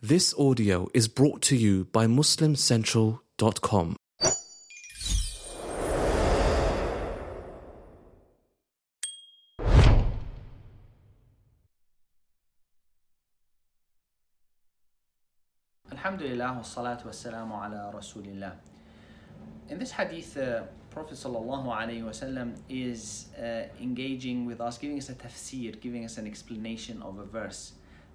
This audio is brought to you by MuslimCentral.com. Alhamdulillah wa salatu wa salamu ala Rasulillah. In this hadith, Prophet sallallahu alaihi wasallam is engaging with us, giving us a tafsir, giving us an explanation of a verse.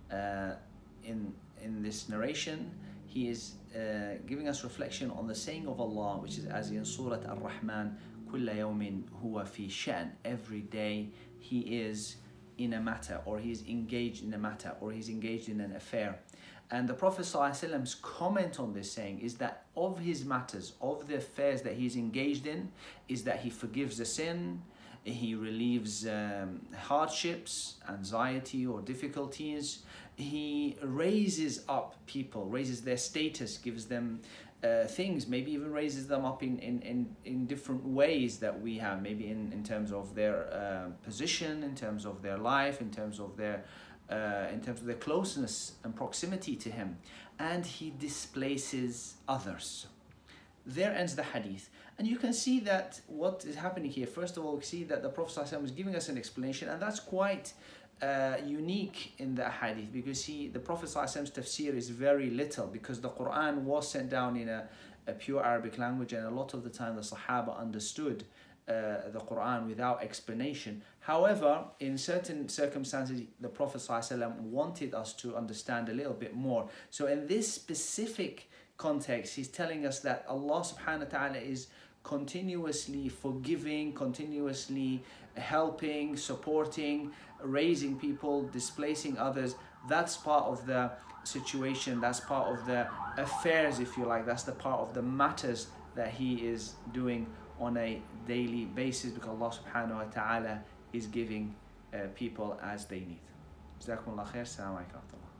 In this narration, he is giving us reflection on the saying of Allah, which is as in Surah Ar-Rahman, كُلَّ يَوْمٍ هُوَ فِي شَأْنٍ. Every day he is in a matter, or he is engaged in a matter, or he's engaged in an affair. And the Prophet ﷺ's comment on this saying is that of his matters, of the affairs that he's engaged in, is that he forgives the sin, he relieves hardships, anxiety or difficulties, he raises up people, raises their status, gives them things, maybe even raises them up in different ways that we have, maybe in terms of their position, in terms of their life, in terms of their closeness and proximity to him, and he displaces others. There ends the hadith. And you can see that what is happening here, first of all, we see that the Prophet ﷺ is giving us an explanation, and that's quite unique in the hadith, because the Prophet ﷺ's tafsir is very little, because the Quran was sent down in a pure Arabic language, and a lot of the time the Sahaba understood the Quran without explanation. However, in certain circumstances, the Prophet ﷺ wanted us to understand a little bit more. So in this specific context, he's telling us that Allah subhanahu wa ta'ala is continuously forgiving, continuously helping, supporting, raising people, displacing others. That's part of the situation, that's part of the affairs, if you like, that's the part of the matters that he is doing on a daily basis, because Allah subhanahu wa ta'ala is giving people as they need. Jazakumullah khair. Assalamu alaikum.